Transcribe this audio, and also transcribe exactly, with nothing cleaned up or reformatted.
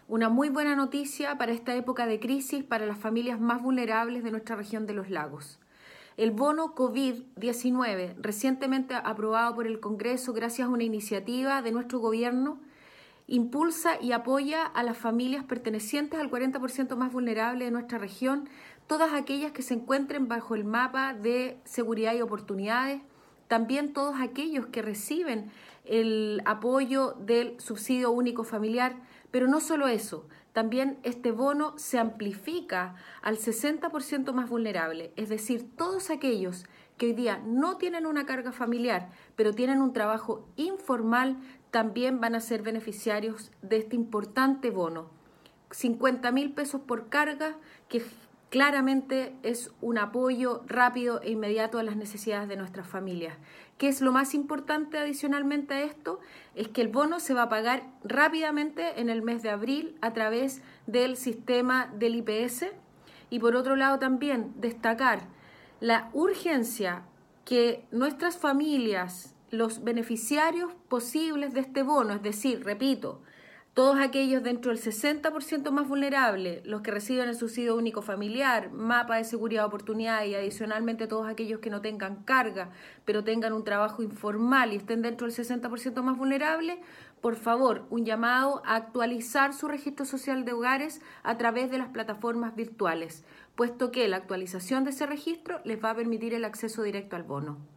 Una muy buena noticia para esta época de crisis para las familias más vulnerables de nuestra región de los lagos. El bono COVID diecinueve, recientemente aprobado por el Congreso gracias a una iniciativa de nuestro gobierno, impulsa y apoya a las familias pertenecientes al cuarenta por ciento más vulnerable de nuestra región, todas aquellas que se encuentren bajo el mapa de seguridad y oportunidades, también todos aquellos que reciben el apoyo del subsidio único familiar, pero no solo eso, también este bono se amplifica al sesenta por ciento más vulnerable, es decir, todos aquellos que hoy día no tienen una carga familiar, pero tienen un trabajo informal, también van a ser beneficiarios de este importante bono. cincuenta mil pesos por carga, que claramente es un apoyo rápido e inmediato a las necesidades de nuestras familias. ¿Qué es lo más importante adicionalmente a esto? Es que el bono se va a pagar rápidamente en el mes de abril a través del sistema del I P S. Y por otro lado también destacar la urgencia que nuestras familias, los beneficiarios posibles de este bono, es decir, repito, todos aquellos dentro del sesenta por ciento más vulnerable, los que reciben el subsidio único familiar, mapa de seguridad de oportunidad y adicionalmente todos aquellos que no tengan carga, pero tengan un trabajo informal y estén dentro del sesenta por ciento más vulnerable, por favor, un llamado a actualizar su registro social de hogares a través de las plataformas virtuales, puesto que la actualización de ese registro les va a permitir el acceso directo al bono.